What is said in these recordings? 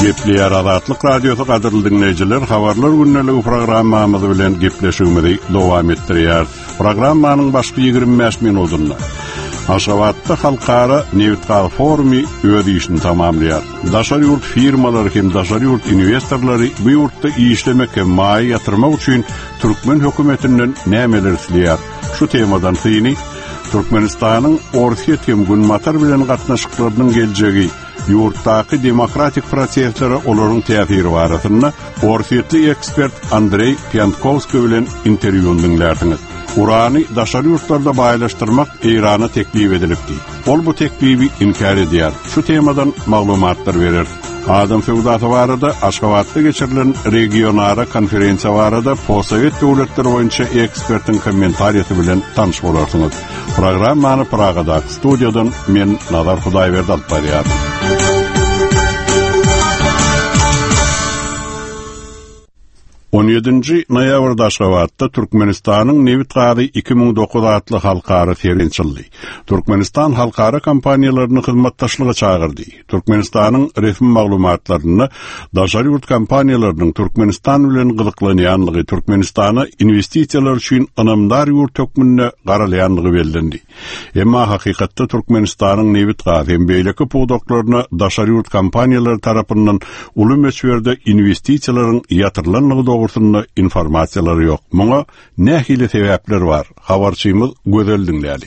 Gepleýär Azatlyk Radiosu gadyrly dinleýijiler, habarlar günneligi programmamyzy bilen gepleşigimizi dowam etdirýär. Programmanyň başky 25 minutunda Aşgabatda halkara Nevitgal forumy öz işini tamamlaýar. Daşary ýurt firmalary hem daşary ýurt investorlary bu ýurtda işlemek hem maý ýatyrmak üçin Türkmen hökümetinden nämeler isleýär. Şu temadan syny Türkmenistanyň orsiýet hem günmatar bilen gatnaşyklarynyň geljegi, ýurtdaky demokratik proseslere olaryň täsiri barasynda orsiýetli ekspert Andrey Pyankovskiy bilen interwýu dinlerdiňiz. Urany daşary ýurtlarda baýlaşdyrmak Irana teklip edilipdi. Ol bu teklibi inkar edýär. Şu temadan maglumatlar berer. Adam feudata barada Aşgabatda geçirilen regionara konferensiya barada possovet döwletleri boýunça ekspertin kommentariýasy bilen tanış bolarsyňyz. Programmany Pragada studiýadan men Nazar Hudaýberdi alyp barýar. 17 noýabrda Aşgabatda Türkmenistanyň Nevitgady 2009 adly halkara ferensçildi. Türkmenistan halkara kompaniýalaryny hyzmatdaşlyga çağırdy. Türkmenistanyň resmi maglumatlaryny daşary ýurt kompaniýalarynyň Türkmenistan bilen gyzyklanýanlygy, Türkmenistana investisiýalar üçin anamdar ýurt tökmünde garalaýanlygy bellendi. Emma hakykatda Türkmenistanyň Nevitgady hem beýleki pogdoklaryna daşary ýurt kompaniýalary tarapyndan uly meçberde investisiýalaryň ýatyrylanlygy doğrusunda informasiýalary ýok. Muňa nähili sebäpler bar? Habarçymyz gözel dinläli.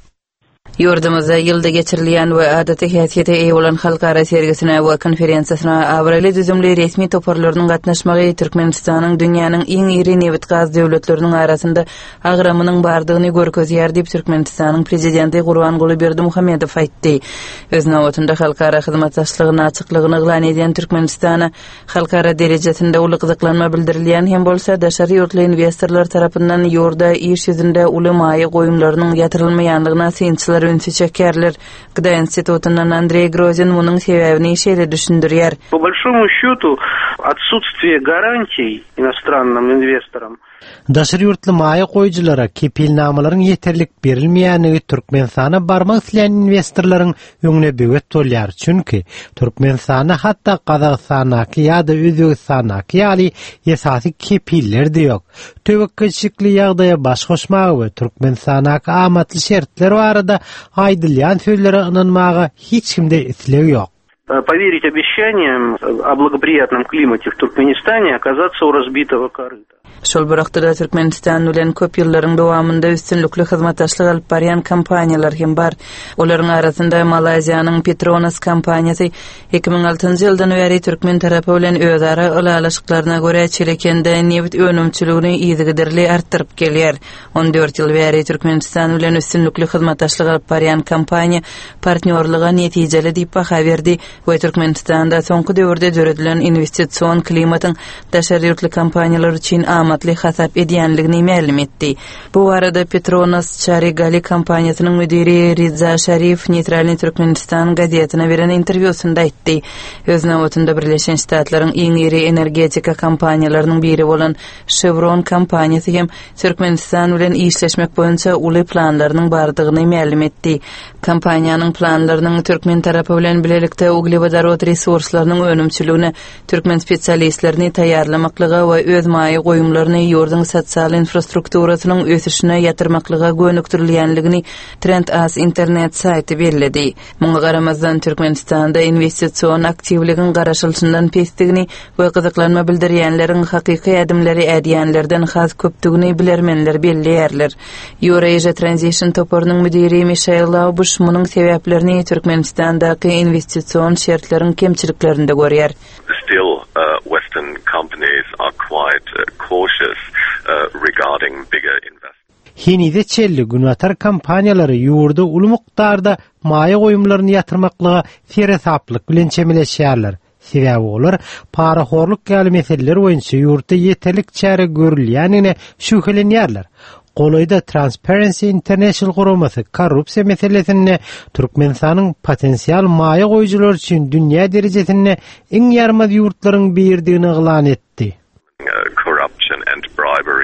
Yurdumuzda ýylda geçirilýän we adaty häsiýete eýe bolan halkara sergisine we konferensiýasyna awraly düzümli resmi toparlarynyň gatnaşmagy Türkmenistanyň dünýäniň iň iri newit gaz döwletleriniň arasynda agramynyň bardygyny görkezýär diýip Türkmenistanyň prezidenti Gurbanguly Berdimuhammedow aýtdy. Öz nowatynda halkara hyzmatdaşlygynyň açyklygyny eglan edýän Türkmenistana halkara derejesinde uly gyzyklanma bildirilýän hem bolsa daşary ýurtly investorlar tarapyndan ýurda iş ýüzünde uly maýy goýumlarynyň ýatyrylmaýanlygyna synçylar ünsi çekerler. Gda институтунан Андрей Грозин munyň sebäbini şeýle düşündirýär. По большому счету, отсутствие гарантий иностранным инвесторам. Daşary ýurtly maýy goýjylara kepilnamalaryň ýeterlik berilmeýänligi Türkmenistana barmak isleýän investorlaryň öňüne böwet bolýar. Çünki Türkmenistana hatda Kazakstanaky ýa-da Özbekistanaky ýaly esasy kepiller de ýok. Töwekkilçilikli ýagdaýa baş goşmagy we Türkmenistanaky amatly şertler barada aýdylýan sözlere ynanmagy hiç kimde isleg ýok. Поверить обещаниям о благоприятном климате в Туркменистане, оказаться у разбитого корыта. Şol birakda Türkmenistan bilen köp ýyllaryň dowamında üstünlikli hyzmatdaşlyk alyp barýan kompaniýalar hem bar. Olaryň arasynda Malaziýanyň Petronas kompaniýasy 2006-njy ýyldan beri Türkmen tarapy bilen özara ulalaşyklaryna görä çelekende newit önümçiligini ýygydirli artdyryp gelýär. 14 ýyl beri Türkmenistan bilen üstünlikli hyzmatdaşlyk alyp barýan kompaniýa partnýorlyga netijeli diýip baha berdi we Türkmenistanda soňky döwürde döredilen investisiýon klimatyň daşary ýurtly kompaniýalar üçin amatly hasap edýänligini ma'lum etdi. Bu arada Petronas Çarigali kompaniýasynyň müdiri Riza Şarif Neytralny Türkmenistan gazetine beren interwýusunda aýtdy. Öz nowatynda Birleşen Ştatlaryň iň iri energetika kompaniýalarynyň biri bolan Chevron kompaniýasy hem Türkmenistan bilen işleşmek boýunça uly planlarynyň bardygyny ma'lum etdi. Kompaniýanyň planlarynyň Türkmen tarapy bilen bilelikde uglevodorod resurslarynyň önümçiligine, Türkmen spesialistlerini taýýarlamaklyga we öz maýy goýumlaryny ýurdun sosial infrastrukturasynyň ösüşine ýatyrmaklyga gönükdirilýänligini Trend As internet saýty bellädi. Muňa garamazdan Türkmenistanda investisiýon aktivliginiň garaşylşyndan pesdigini we gyzyklanma bildirýänleriň hakyky adymlary edýänlerden has köpdigini bilermenler belleýärler. Eurasia Transition toparynyň müdiri Michael Laubush munyň sebäplerini Türkmenistandaky investisiýon şertleriň kemçiliklerinde görýär. Still, Western companies are quite cautious regarding bigger investments. Hinide çelli günwatar kompaniýalary ýurda uly mukdarda maýy goýumlaryny ýatyrmaklyga feresaplyk bilen çemeleşýärler. Sebäbi olar paraxorluk ýaly meseleler boýunça ýurtda ýeterlik çäre görülýänine şüphelenýärler. Golayda Transparency International guramasy korrupsiýa meselesini Türkmenistanyň potensial maýy goýjylar üçin dünýä derejesinde iň ýarmaz ýurtlaryň birdigini eglan etdi. Corruption and bribery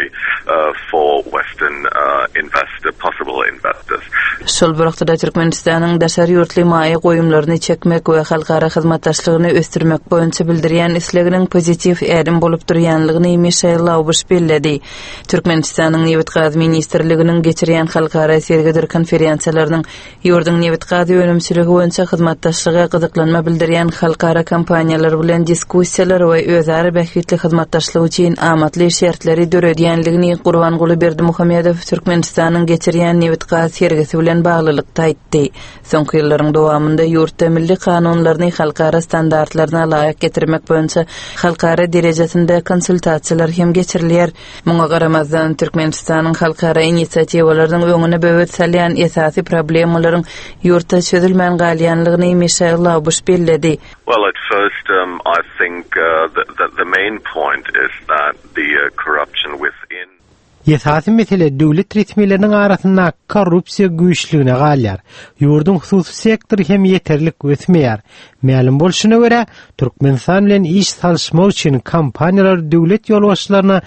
for Western possible investors. Şol wagtda Türkmenistanyň daşary ýurtly maýy goýumlaryny çekmek we halkara hyzmatdaşlygyny ösdürmek boýunça bildirýän isleginiň pozitiv ärim bolup durýanlygyny Michael Laubush belledi. Türkmenistanyň Newit Gazy ministrliginiň geçirýän halkara sergidir konferensiýalarynyň ýurdun Newit Gazy önümçiligi boýunça hyzmatdaşlyga gyzyklanma bildirýän halkara kampaniýalar bilen diskussiýalar we özara bähwitli hyzmatdaşlyk üçin amatly şertleri döredýänligini Gurbanguly Berdimuhammedow Türkmenistanyň geçirýän Newit Gazy sergisi bilen baglylykda aýtdy. Soňky ýyllaryň dowamında ýurtda milli kanunlaryny halkara standartlaryna laýyk getirmek boýunça halkara derejesinde konsultasiýalar hem geçirilýär. Muňa garamazdan Türkmenistanyň halkara inisiatiwalarynyň öňüne böwet salýan esasy problemalaryň ýurtda çözülmän galýanlygyny Michael Laubush belledi. Well, at first, I think the main point is that the corruption within Esasy mesele döwlet resmiýetleriniň arasynda korrupsiýa güýçlügine galýar. Ýurdun hususy sektory hem ýeterlik ösmeýär. Ma'lum bolşuna görä, Türkmenistan bilen iş salşmak üçin kompaniýalar döwlet ýolbaşçylaryna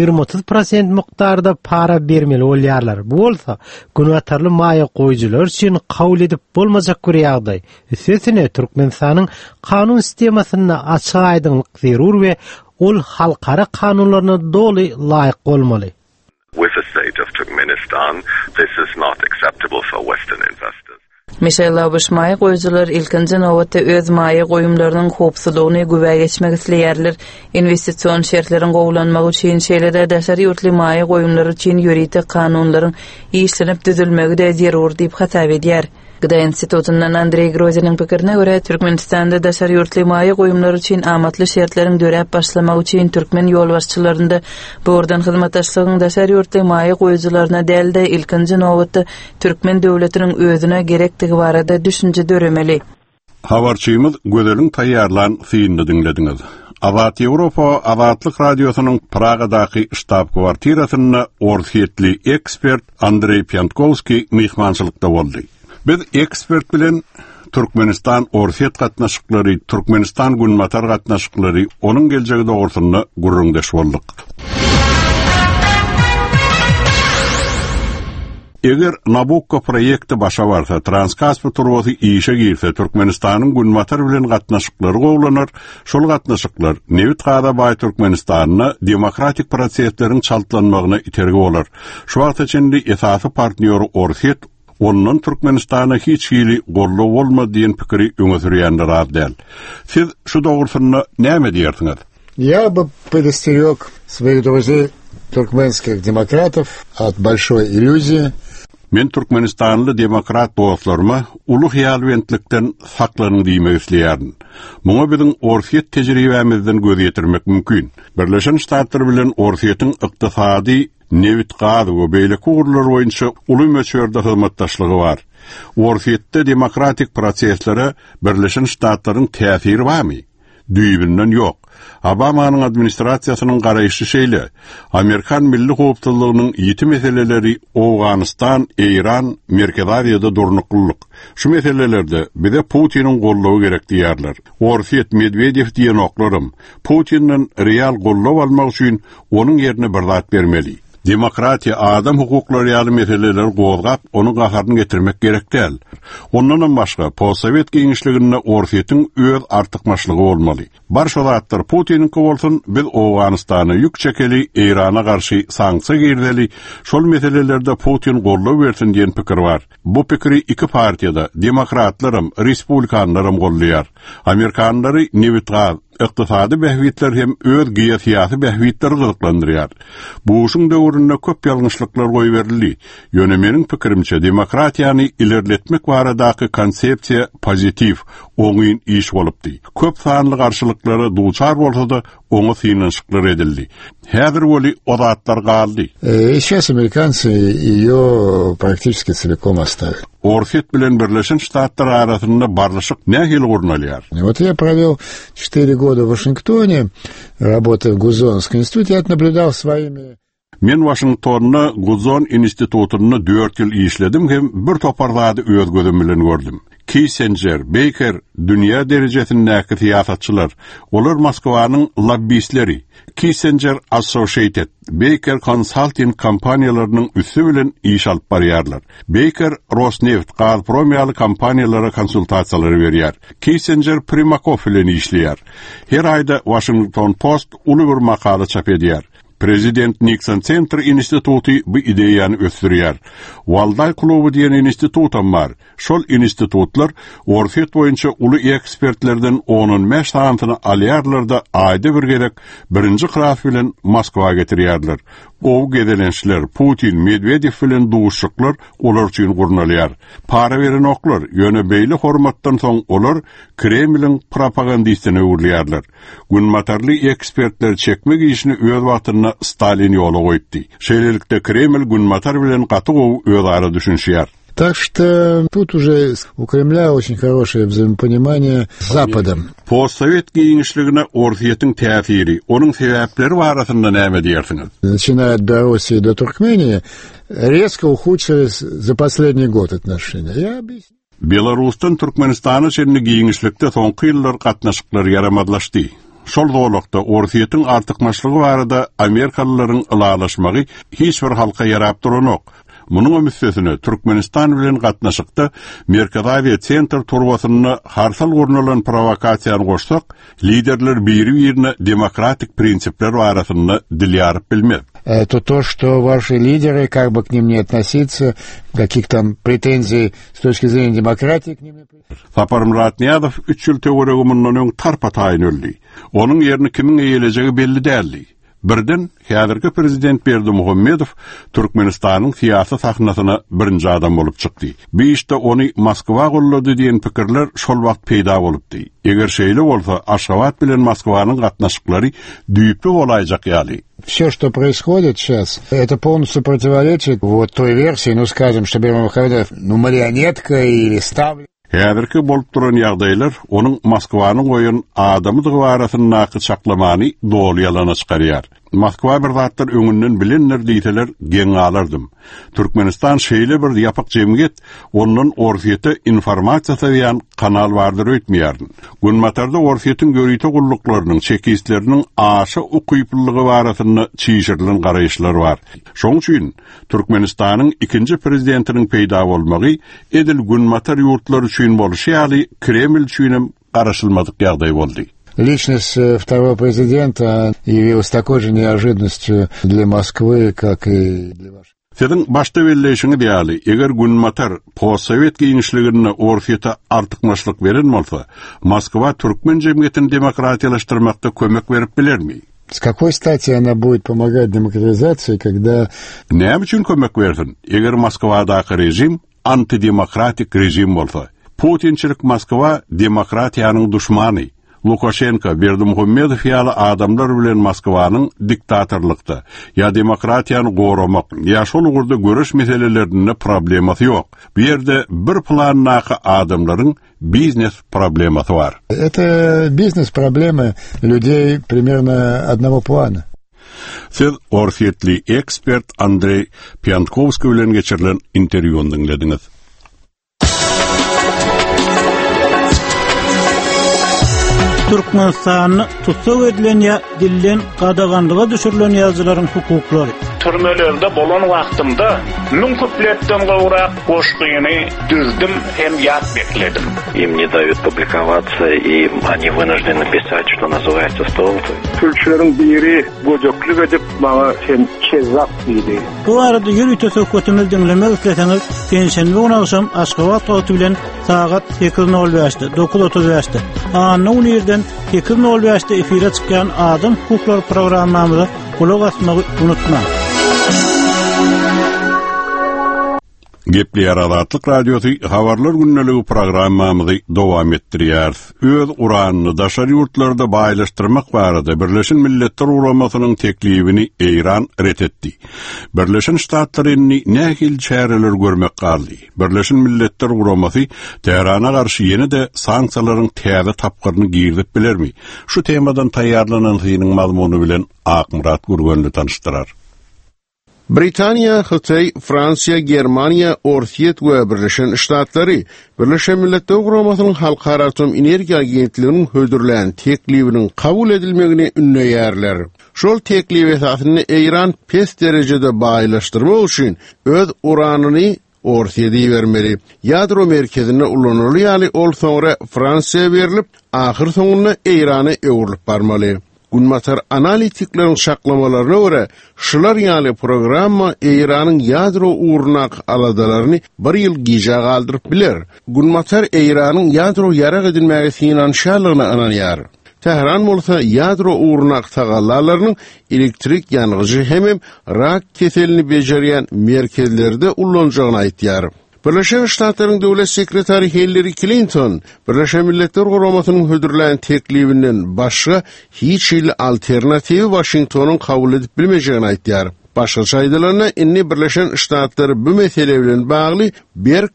20-30% mukdarda para bermeli bolýarlar. Bu bolsa, günatarly maýa goýjylar üçin kabul edip bolmajak bir ýagdaý. Üstesine Türkmenistanyň kanun sistemasyna açyk aýdymlyk zerur we ol halkara kanunlaryna doly laýyk bolmaly. With the state of Turkmenistan, this is not acceptable for Western investors. Michael Laubush maýy goýjylar ilkinji nowatda öz maýy goýumlarynyň howpsuzlygyny gübä geçmek isleýärler. Investisiýon şertlerini gowlanmak üçin şeýlede daşary ýurtly maýy goýumlary üçin ýuridik kanunlaryň işlenip düzülmegi de zerur diýip hasap edýär. Gıda Institutundan Andrey Grozinin pikirine göre Türkmenistanda daşary ýurtly maýy goýumlary üçin amatly şertleriň dörep başlamak üçin türkmen ýolbaşçylarynda bordan hyzmatdaşlygyň daşary ýurtly maýy goýjylaryna dälde ilkinji nowatda türkmen döwletiniň özüne gerektigi barada düşünje döremeli. Habarçymyz Gödeliň taýýarlan syýyny dinlediňiz. Azat Ýewropa Azatlyk radiosynyň Pragadaky ştab kwartirasyna orsiýetli ekspert Andrey Piantkovski mihmançylykda boldy. Biz ekspert bilen Türkmenistan orsiýet gatnaşyklary, Türkmenistan günmatar gatnaşyklary, onuň geljegi dogrusyna gurrundaş boldyk. Eger Nabucco proýekti başa barsa, Transkaspi turbosy işe girse, Türkmenistanyň günmatar bilen gatnaşyklary gowlanar. Şol gatnaşyklar Newit Gazy baý Türkmenistanyna demokratik prosesleriň çaltlanmagyna itergi bolar. Şu wagt içinde esasy partnýory orsiýet onun Türkmenistana hiç hili gollu olma diyen pikiri öňe sürýänler adel. Siz şu dogrusyna näme diýersiňiz? Я бы предостерег своих друзей туркменских демократов от большой иллюзии. Men Türkmenistanly demokrat dostlaryma ulu hyýalwentlikden saklanyň diýmek isleýärdim. Muňa biziň orsiýet tejribemizden göz ýetirmek mümkin. Birleşen Ştatlar bilen orsiýetiň ykdysady Newit Gazy we beýle kurullar boýunça uly möçberde hyzmatdaşlygy bar. Orsiýetde demokratik proseslere Birleşen Ştatlaryň täsiri barmy? Düýbinden ýok. Obamanyň administrasiýasynyň garaýşy şeýle. Amerikan milli howpsuzlygynyň ýeti meseleleri Awganistan, Iran, Merkez Aziýada durnuklyk. Şu meselelerde bize Putinin gollawy gerek diýerler. Orsiýet Medvedew diýen oklarym Putinin real gollaw almak üçin onuň ýerine bir zat bermeli. Demokratiýa adam hukuklary ýaly meseleler gozgap, onu gaharyny getirmek gerek däl. Ondan başga, postsovet giňişliginde orsiýetiň öz artykmaçlygy bolmaly. Barşa zatlar Putinin bolsun, biz Awganistany ýük çekeli, Irana garşy sanksiýa girdeli, şol meselelerde Putin gollaw bersin diýen pikir bar. Bu pikiri iki partiýada, demokratlarym, respublikanlarym gollaýar. Amerikanlary Newit Gazy ykdysady behwitler hem öz giýesiýasy behwitleri gyzyklandyrýar. Bu şuň döwründe köp ýalňyşlyklar goýberildi. Ýöne meniň pikirimçe demokratiýany ilerletmek baradaky konsepsiýa pozitiv, oňyn iş bolupdy. Köp sanly garşylyklary duçar bolsa-da oňa synanşyklar edildi. Häzir boli o zatlar galdy. Сейчас американцы её практически целиком оставили. Orsiýet bilen Birleşen Ştatlar arasynda barlyşyk nähil gurnalýar. Вот я провел 4 года в Вашингтоне, работая в Гузонском институте, я наблюдал своими Men Washingtonna Guzon institutunu 4 yıl işledim hem bir toparlady öz gözüm bilen gördüm. Kissinger, Baker, dünya derejesindäki siýasatçylar, olar Moskwanyň lobbistleri. Kissinger Associated, Baker Consulting kompaniýalarynyň üssü bilen iş alyp barýarlar. Baker Rosneft, Gazprom ýaly kompaniýalara konsultasiýalary berýär. Kissinger Primakov bilen işleýär. Her aýda Washington Post uly bir makala çap edýär. Prezident Nixon Center Institutu bu ideýany ösdürýär. Walday klubu diýen institutam bar. Şol institutlar orfet boýunça uly ekspertlerden 15 saňatyny alýarlar da aýda bir gerek birinji kras bilen Moskwa getirýärler. O gedelençler Putin, Medvedev bilen duşuklar olar üçin gurnalýar. Para beren oklar ýöne beýle hormatdan soň olar Kremliň propagandistyny urlýarlar. Günmatarly ekspertler çekmek işini öz wagtyna Stalin ýola goýdy. Şeýlelikde Kreml günmatar bilen gaty öz ara düşünýär. Так что тут уже у Кремля очень хорошее взаимопонимание с Западом. Постсовет giňişligine orfiýetiň täsiri, onuň sebäpleri barasynda näme diýersiňiz? Начиная от Белоруссии до Туркмении, резко ухудшились за последний год отношения. Я объясню. Belarusdan Türkmenistana çenli giňişlikde soňky ýyllar gatnaşyklary yaramadlaşdy. Şol dowlukda orfiýetiň artykmaçlygy barada Amerikalılaryň ılalaşmagy hiç bir halka yarap duranok. Munun ömüssesine Türkmenistan bilen gatnaşykda Merkezi Center turbasyny harsal gurnalan provokasiýany goşsak, liderler biri-birine demokratik prinsipler barasynda dil ýaryp bilmez. То, что ваши лидеры, как бы к ним не относиться, каких там претензий с точки зрения демократии к ним не... Sapar Muratniyadov 3 ýyl töwereginden öň tarpataýyn öldi. Onuň ýerini kimin eýelejegi belli däldi. Birden häzirki prezident Berdimuhammedow Türkmenistanyň siýasat sahnasyna birinji adam bolup çykdy. Bu işde ony Moskwa gollady diýen pikirler şol wagt peýda bolupdy. Eger şeýle bolsa, Aşgabat bilen Moskwanyň gatnaşyklary düýpli bolaýjak ýaly. Все, что происходит сейчас, это полностью противоречит вот той версии, ну, скажем, что Бермухамедов, марионетка или ставлю. Häzirki bolup duran ýagdaýlar onuň Moskwanyň goýan adamydygy barasyny naky çaklamany dolu ýalana çykarýar. Moskwa bir zatlar öňünden bilenler diýseler geň alardym. Türkmenistan şeýle bir ýapyk jemgyýet, onuň orfiýete informasiýa berýän kanal bardyr öýtmeýärdi. Günmatarda orfiýetiň görýte gullyklarynyň, çekisleriniň aşy ukyplylygy barasyny çiğişirilen garaýşlar bar. Şoň üçin Türkmenistanyň ikinji prezidentiniň peýda bolmagy edil günmatar ýurtlar üçin bolşy ýaly Kreml üçin garaşylmadyk ýagdaý boldy. Личность второго президента явилась такой же неожиданностью для Москвы, как и для вашей. Senin başta belleşiňi diýäli, eger günmatar postsovet giňişligine orfiýete artykmaçlyk beren bolsa, Moskwa türkmen jemgyýetini demokratiýalaşdyrmakda kömek berip bilermi? С какой стати она будет помогать демократизации, когда... Näme üçin kömek bersin? Eger Moskwadaky rejim antidemokratik rejim bolsa, Putinçilik Moskwa demokratiýanyň düşmany. Lukashenko, Berdimuhammedow ýaly adamlar bilen Moskwanyň diktatorlykda ýa demokratiýany goramak ýa şol ugurda görüş meselelerinde problemasy ýok. Bu ýerde bir plannaky adamlaryň biznes problemasy bar. Это бизнес-проблемы людей примерно одного плана. Siz orfiýetli ekspert Andrey Pyankovskiy bilen geçirilen interwýuny dinlediňiz. Türkmenistanyny tutsak edilen ýa dilden gadaganlyga düşürilen ýazgylaryň hukuklary. Türmelerde bolan wagtymda müň köpletden gowrak goşgyny düzdüm hem ýat bekledim. Им не дают публиковаться, и они вынуждены писать, что называется, столбы. Türkçülerin biri gojokluk edip bana sen çezap diýdi. Bu arada ýürüýte söhbetimizi dinlemek isleseňiz, Şenşenbe güni akşam Aşgabat wagty bilen saat 8:05'de 9:35'de Anyň ýerden 8:05'de efire çykan Adam Hukuklary programmamyza kulak asmagy unutmaň. Gepler Azatlyk Radiosu habarlar günneligi programmamyzy dowam etdirýär. Öz uranyny daşary ýurtlarda baýlaşdyrmak barada Birleşen Milletler Uramasynyň teklibini Eýran ret etdi. Birleşen Ştatlaryny nähil çäreler görmek galdy. Birleşen Milletler Uramasy Teherana garşy ýene-de sanksiýalaryň täze tapgyryny girdip bilermi? Şu temadan taýýarlanan synyň mazmuny bilen Akmurat Gurgönli tanıştyrar. Britanya, Xitay, Fransiya, Germaniya, Ortiyet we Birleşen Ştatlary Birleşen Milletler Guramasynyň Halkara Atom Energiýa Agentliginiň hödürlän teklibiniň kabul edilmegini ünleýärler. Şol teklip esasyny Eýran pes derejede baýlaşdyrmak üçin öz uranyny ortaya vermeli. Yadro merkezine ulanırlı ýaly ol soňra Fransiýa berilip, ahir soňunda Eýrany öwürlip barmaly. Gunmatar analitiklerin şaklamalaryna göre, şular ýaly programma Eýranyň yadro uğrunak aladalaryny bir ýyl gija galdyryp biler. Gunmatar Eýranyň yadro ýarak edilmäge finansiýallygyny ananýar. Tehran bolsa yadro uğrunak tagallalarynyň elektrik ýanygyjy hemem rak keselini bejerýän merkezlerde ullanjagyny aýtýar. Birleşen Ştatlaryň döwlet sekretary Hillary Clinton, Birleşen Milletler Guramasynyň hödürlän teklibinden başga hiç ýyl alternatiwi Washingtonyň kabul edip bilmejegini aýtýar. Başga aýdylarna inni Birleşen Ştatlary bu mesele bilen bagly bir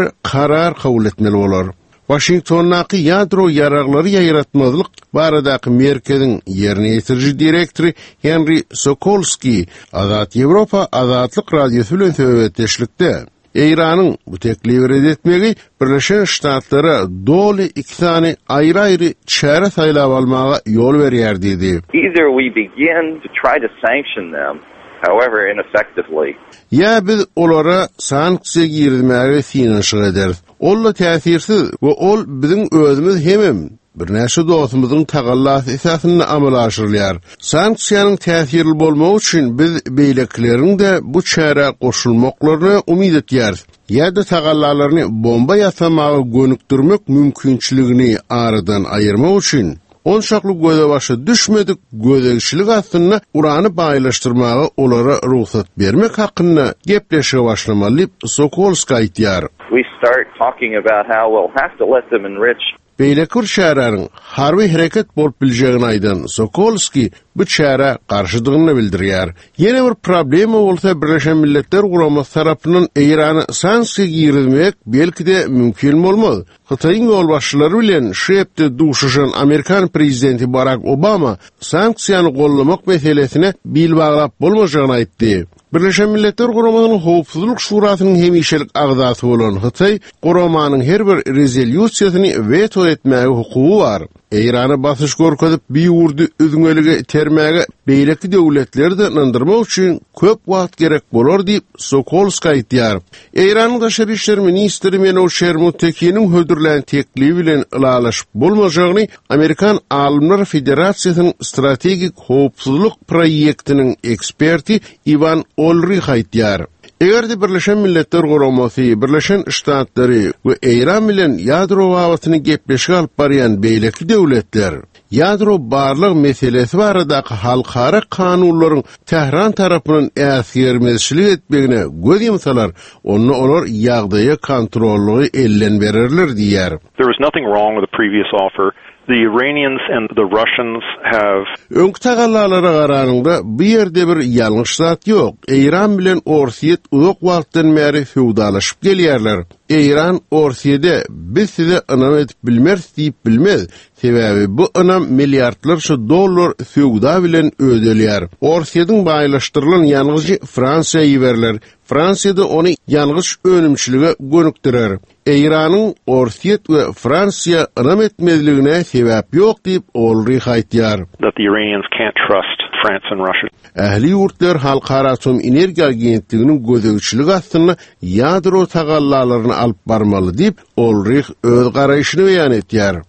karar kabul etmeli bolar. Washington'naki yadro yaraglary ýaýratmazlyk baradaky merkeziň ýerine ýetirji direktori Henry Sokolsky Azat Ýewropa Azatlyk radiosu bilen söhbetleşlikde Eýranyň bu teklibi redetmegi Birleşen Ştatlary doly iki tane aýry çäre saýlap almaga ýol berýär dedi. Either we begin to try to sanction them, however ineffectively. Ya biz olara sanksiýa girmäge finansiýa ederiz. Olla täsirsiz we ol biziň özümiz hemem bir näçe dostumyzyň tagallasy esasyny amala aşyrylýar. Sanksiýanyň täsirli bolmagy üçin biz beýlekleriň de bu çäre goşulmaklaryny umyt etýäris. Ýa-da tagallalaryny bomba ýasamagy gönükdirmek mümkinçiligini aradan aýyrmak üçin onşakly göze başa düşmedik gözegçilik aslında urany baýlaşdyrmagy olara ruhsat bermek hakkında gepleşe başlamaly Sokolsky aýtýar. We start talking about how we'll have to let them enrich. Beýlekur şäheriniň harby hereket bolup biljegini aýdan Sokolsky bu çäre garşydygyny bildirýär. Ýene bir problema bolsa Birleşen Milletler Guramasy tarapyndan Eýrany sanksiýa girmek belki-de mümkin bolmaz. Xitaýyň ýolbaşçylary bilen şu hepde duşuşan Amerikan prezidenti Barack Obama sanksiýany gollamak meselesine bil baglap bolmajagyny aýtdy. Birleşen Milletler Guramasynyň Howpsuzlyk Şurasynyň hemişelik agzasy bolan Xitay, Guramanyň her bir rezolýusiýasyny veto etmäge hukugy bar. Eýrany basyş görkezip bir ýurdy özüňelige termäge beýleki döwletleri de ynandyrmak üçin köp wagt gerek bolar diýip Sokolsky aýtýar. Eýranyň daşary işler ministri Menov Şermuttekiniň hödürlän teklibi bilen ylalaşyp bolmajagyny Amerikan Alimler Federasiýasynyň strategik howpsuzlyk proýektiniň eksperti Ivan Olrich aýtýar. Eger Birleşen Milletler Guramasy, Birleşen Ştatlary we Eýran bilen ýadro wawatyny gepleşik alyp barýan beýleki döwletler, ýadro barlyk meselesi baradaky halkara kanunlaryň Tehran tarapyndan äsgermezçilik etmegine göz ýumsalar, onu olar ýagdaýa kontrolly ellen bererler diýär. There was nothing wrong with the previous offer. The Iranians and the Russians have öňki tagallalara garanyňda bu ýerde bir ýalňyş zat ýok. Eýran bilen Orsiýet uzak wagtdan beri feodalaşyp gelýärler. Eýran Orsiýede biz size ynam edip bilmez diýip bilmez. Sebäbi bu ynam milliardlarça dollar feoda bilen ödelýär. Orsiýedyň baýlaşdyrylan ýalňyjy Fransiýa ýiberler. Fransiýada ony ýalňyş önümçiligi gönükdirer. Eýranyň Orsiýet we Fransiýa ynam etmezligine sebäp ýok diýip Olrich aýtýar. That the Iranians can't trust France and Russia. Ähli ýurtlar Halkara Atom Energiýa Agentliginiň gözegçiligi aslında ýadro tagallalaryny alyp barmaly diýip Olrich öz garaýşyny beýan etýär.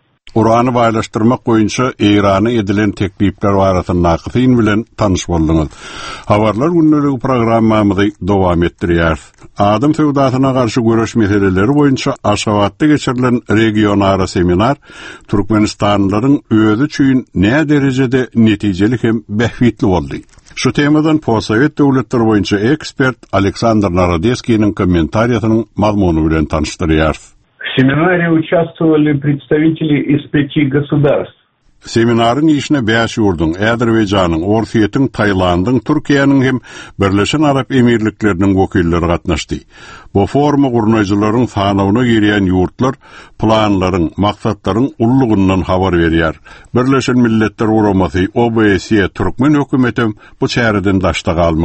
Urany baýlaşdyrmak boýunça Eýrany edilen teklipler barasynda nakysyn bilen tanyş boldyňyz. Habarlar günneligi programmamyzy dowam etdirýär. Adam feodasyna garşy görüş meseleleri boýunça Aşgabatda geçirilen regionara seminar Türkmenistanlylaryň özü üçin näme derejede netijelik hem behwitli boldy. Şu temadan Possovet döwletleri boýunça ekspert Aleksandr Narodeskiň kommentariýasynyň mazmuny bilen tanışdyrýar. В семинаре участвовали представители из 5 государств. Seminarın işine 5 ýurdun, Äzerbeýjanyň, Orsiýetiň, Taýlandyň, Türkiýanyň hem Birleşen Arap Emirlikleriniň wekilleri gatnaşdy. Bu forma gurnaýjylaryň sanawyna girýän ýurtlar planlaryň, maksatlaryň ullugyndan habar berýär. Birleşen Milletler Guramasy, OBS, Türkmen hökümeti bu çäreden daşda galmady.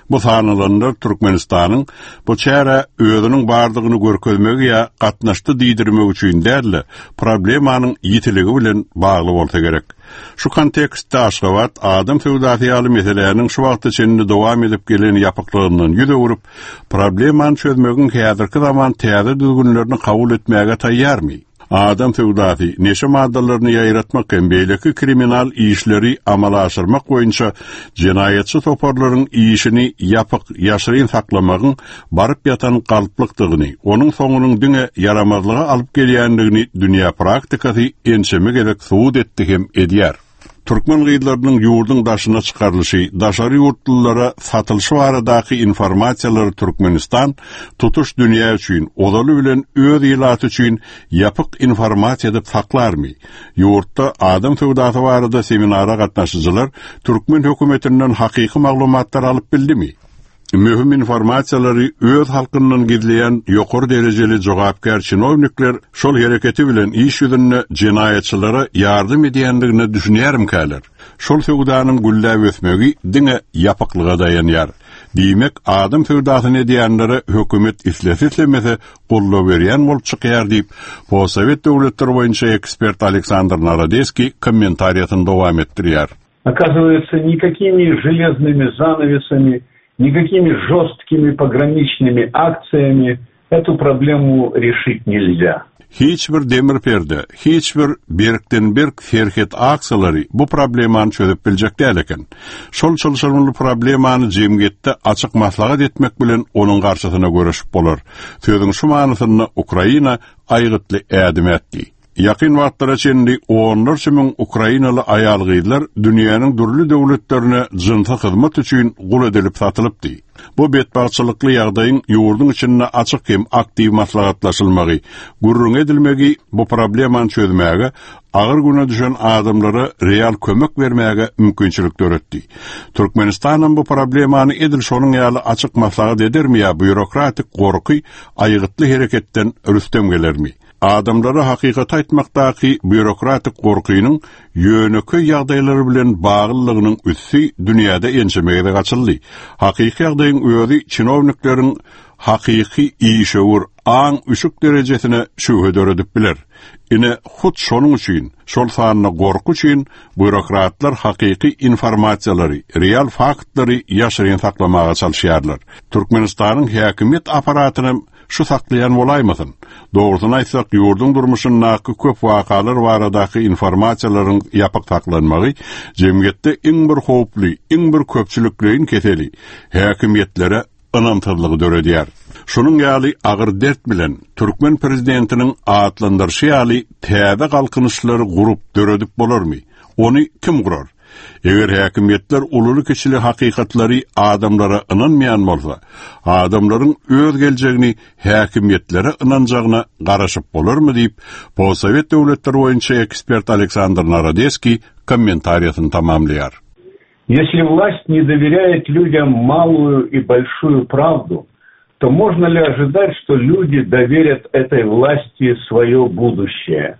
Bu sanalanlar Türkmenistan'ın bu çäre özünün bardygyny görkezmegi ya gatnaşdy diýdirmek üçin däl, problemanyň ýitiligi bilen bagly bolsa gerek. Şu kontekstde Aşgabat adam feodaliyal meselelerini şu wagt içinde dowam edip gelen yapıklığından ýüze urup, problemany çözmegiň häzirki zaman täze düzgünlerini kabul etmäge taýýarmy? Adam feodali neşe maddalaryny ýaýratmak hem beýleki kriminal işleri amala aşyrmak boýunça jinayetçi toparlaryň işini ýapyk ýaşyryn saklamagyň baryp ýatan galyplykdygyny, onuň soňunyň diňe yaramazlyga alyp gelýändigini dünýä praktikasy ençeme gerek suwut etdi hem edýär. Türkmen gıydlarının yurdun daşına çıkarılışı, daşarı yurtlulara satılışı aradaky informasiyaları Türkmenistan tutuş dünya üçün, odalı bilen öz ilatı üçün yapık informasiya edip saklarmy? Yurtda adam feodası arada seminara gatnaşyjylar Türkmen hökümetinden hakyky maglumatlar alyp bildimi? Mühim informasiýalary öz halkynyň gizleýän ýokary derejeli jogapkar çinovnikler şol hereketi bilen iş ýüzünde jinayetçilere ýardym edýändigini düşünýärmkäler. Şol feodanyň gülläp ösmegi diňe ýapyklyga dayanýar. Diýmek, adam feodasyny edýänlere hökümet isletilmese gollap berýän bolup çykýar diýip, Possovet döwletleri boýunça ekspert Aleksandr Narodeski kommentariýatyny dowam etdirýär. Оказывается, никакими железными занавесами, никакими жесткими пограничными акциями эту проблему решить нельзя. Hiçbir demir perde, hiçbir berkden-berk ferhet aksiyalary bu problemany çözüp biljek däl eken. Şol çalışmaly problemany jemgyýetde açyk maslahat etmek bilen onuň garşysyna görüşip bolar. Sözüň şu manasyny Ukraina aýgytly ädim etdi. Yakın wagtlara çendi onlarca min Ukrainalı ayalgylar dünýäniň durly döwletlerine jynty hyzmat üçin gul edilip satylypdy. Bu betbaçylykly ýagdaýyň ýurdun içinde açyk hem aktiw maslahatlaşylmagy, gurrun edilmegi bu problemany çözmäge, agyr güne düşen adamlara real kömek bermäge mümkinçilik töretdi. Türkmenistanyň bu problemany edil şonuň ýaly açyk maslahat edermi ýa bürokratik gorky aýgytly hereketden rüstem gelermi? Adamlara hakikat aýtmakdaky bürokratik gorkynyň ýöneki ýagdaýlary bilen baglylygynyň üssü dünýäde ençemege gaçyldy. Hakyky ýagdaýyň özi çinovnikleriň hakyky işewur aň üşük derejesine şühedör edip biler. Ine hut şonuň üçin, şol sanyna gorku üçin bürokratlar hakyky informasiýalary, real faktlary ýaşyryn saklamaga çalyşýarlar. Türkmenistanyň häkimet aparatyny şu saklayan bolaýmasyn. Dogrusyny aýtsak, ýurdun durmuşyna köp wakalar baradaky informasiýalaryň ýapyk saklanmagy jemgyýetde iň bir howply, iň bir köpçüliklerin keseli häkimetlere ynamtyrlygy döredýär. Şunun ýaly agyr dert bilen Türkmen prezidentiniň atlandyrşy ýaly täze galkynyşlary gurup döredip bolarmy? Ony kim gurar? Eger häkimetler ululu kişili hakykatlary adamlara ynanmaýan bolsa, adamlaryň öz geljegini häkimetlere ynanjagyna garaşyp bolarmy diýip, Possovet döwletleri boýunça ekspert Aleksandr Narodeski kommentariýatyny tamamlaýar. Если власть не доверяет людям малую и большую правду, то можно ли ожидать, что люди доверят этой власти свое будущее?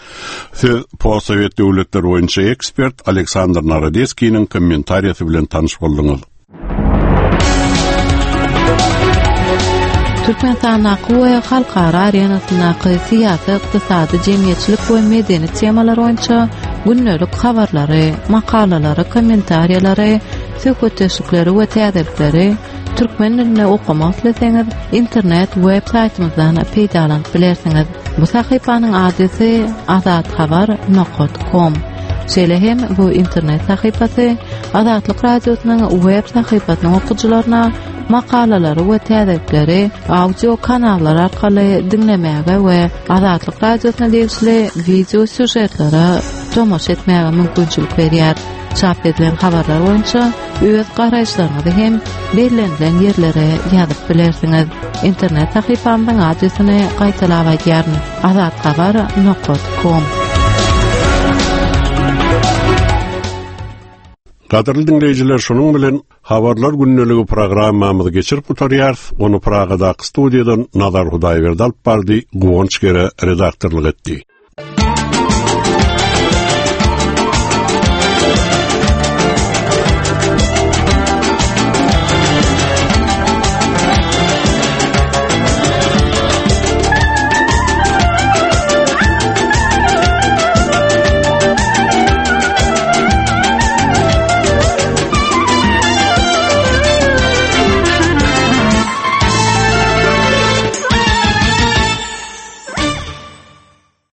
Possovet döwletleri boýunça ekspert Aleksandr Narodeskiň kommentariýasy bilen tanyş boldyňyz. Türkmenistan aqwa halkara arenasyna siyasy, ykdysady, jemgyýetçilik we medeni temalar boýunça günnelik habarlary, makalalary, kommentariýalary, söhbetleşikleri we täzelikleri türkmen dilinde okumak isteseňiz internet web saytymyzdan peýdalanyp bilersiňiz. Bu sahypanyň adresi azathabar.com. Şeýle bu internet sahypasy Azatlyk radiosynyň web sahypasynyň okuwçylaryna makalalary we täzelikleri audio kanallar arkaly dinlemäge we Azatlyk radiosyna degişli video süjetlere tomoş etmäge mümkinçilik berýär. Çap edilen habarlar boýunça öz garaýşlaryňyzy hem belirlenen ýerlere ýazyp bilersiňiz. İnternet sahypamyň adresini gaýtalap aýdýaryn: azathabar.com. Gaderly dinleyijiler, şonuň bilen habarlar günneligi programmamyzy geçirip oturýar. Onu Pragada studiýadan Nazar Hudaýberdi alyp bardy, Guwonç gere redaktorlyk etdi.